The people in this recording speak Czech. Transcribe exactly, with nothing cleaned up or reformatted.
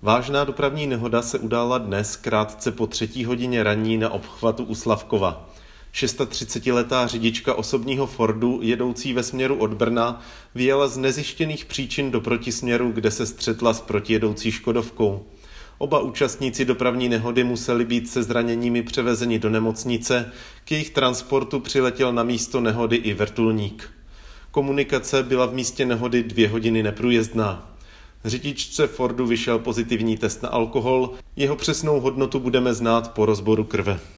Vážná dopravní nehoda se udála dnes krátce po třetí hodině ranní na obchvatu u Slavkova. třicetišestiletá řidička osobního Fordu, jedoucí ve směru od Brna, vyjela z nezjištěných příčin do protisměru, kde se střetla s protijedoucí Škodovkou. Oba účastníci dopravní nehody museli být se zraněními převezeni do nemocnice, k jejich transportu přiletěl na místo nehody i vrtulník. Komunikace byla v místě nehody dvě hodiny neprůjezdná. Řidičce Fordu vyšel pozitivní test na alkohol, jeho přesnou hodnotu budeme znát po rozboru krve.